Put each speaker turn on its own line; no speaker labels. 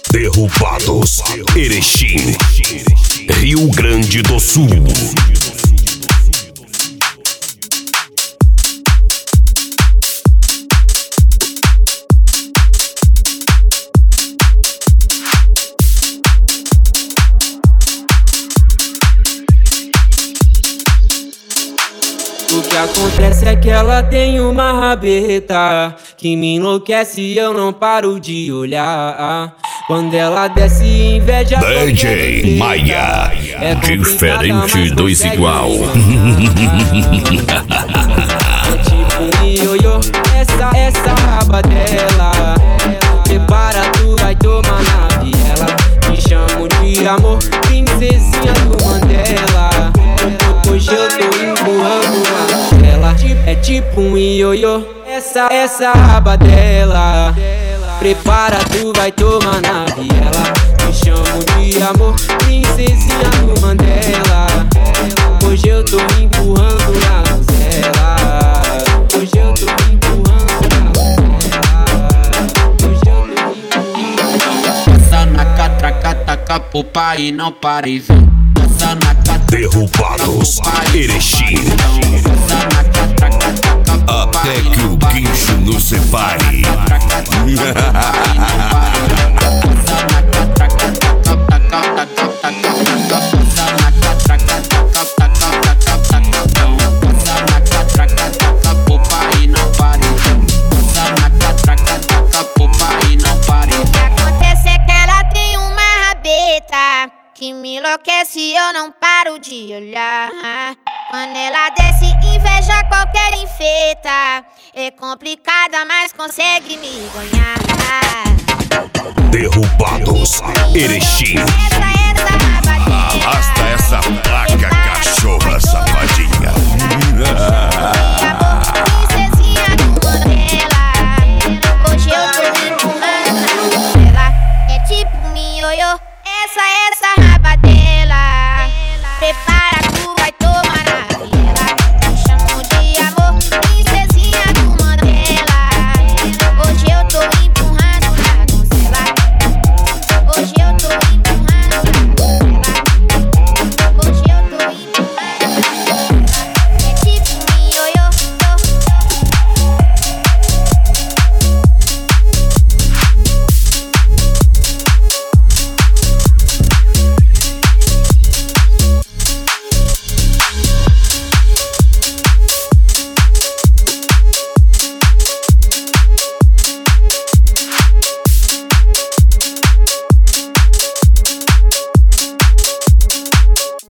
Derrubados, Erechim, Rio Grande do Sul.
O que acontece é que ela tem uma rabeta que me enlouquece e eu não paro de olhar. Quando ela desce, inveja
DJ Maia, diferente dos igual.
É tipo um ioiô, essa raba dela. Prepara, tu vai tomar na viela. Me chamo de amor, princesinha do Mandela. Hoje eu tô empurrando ela. É tipo um ioiô, essa raba dela. Prepara, tu vai tomar na viela. Me chamo de amor, princesinha do Mandela. Hoje eu tô empurrando na Zela. Hoje eu tô empurrando na Zela. Hoje eu tô empurrando.
Passa na catraca, taca pro pai e não para e vem. Passa na catraca,
Derrubados, Erechim, até que o guincho nos separe.
Que me enlouquece e eu não paro de olhar. Quando ela desce, inveja qualquer enfeita. É complicada, mas consegue me ganhar.
Derrubados, Erechim, arrasta essa placa, cachorra safadinha.